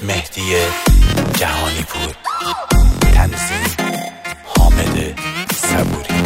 مهدی جهانی پور، تنظیم حامد صبوری.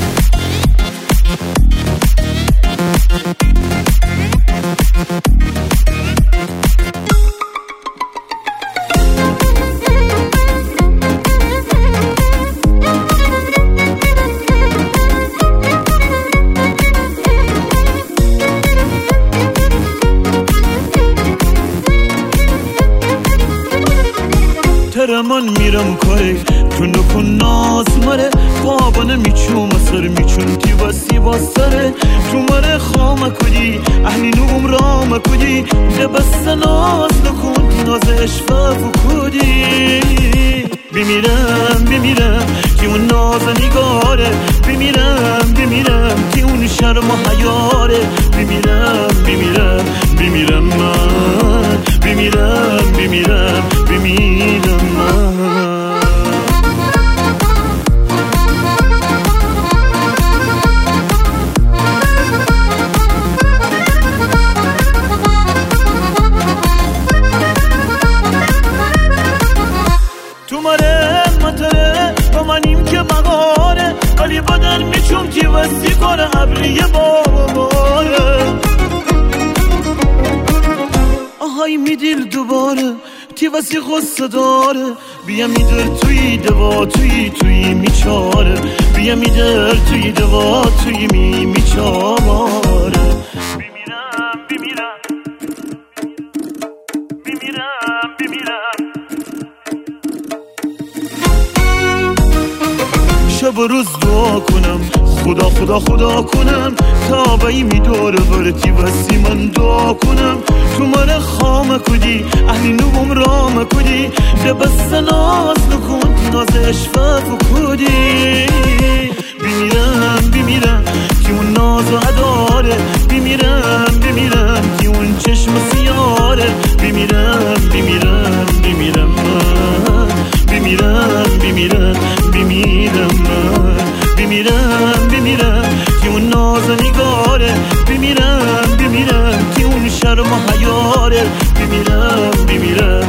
من میرم کاری تو نکن ناز مره بابا نمیچوم سر میچون تی وسی واسره تو مره خام کدی اهلی نوم رام کدی بس ناز نکن تی ناز اشفاف کدی بمیرم تی اون ناز نگاره بمیرم تی اون شرم و حیاره بمیرم من بمیرم من. تو مره مطره با منیم که مغاره ولی بدن میچون که وسی کنه ابریه باره آهای میدیل دوباره تی وسی غصه داره بیا میدر توی دوا توی میچاره بیا میدر توی دوا توی میچاره شب و روز دعا کنم خدا کنم تا بایی میداره برتی وسی من دعا کنم تو من خام کدی اهلی نوم رام کدی بس ناز نکن تی ناز اشفاف کدی بمیرم تی اون ناز و عداره بمیرم تی اون چشم سیاره بمیرم من بمیرم تی اون ناز نگاره بمیرم تی اون شرم و حیاره بمیرم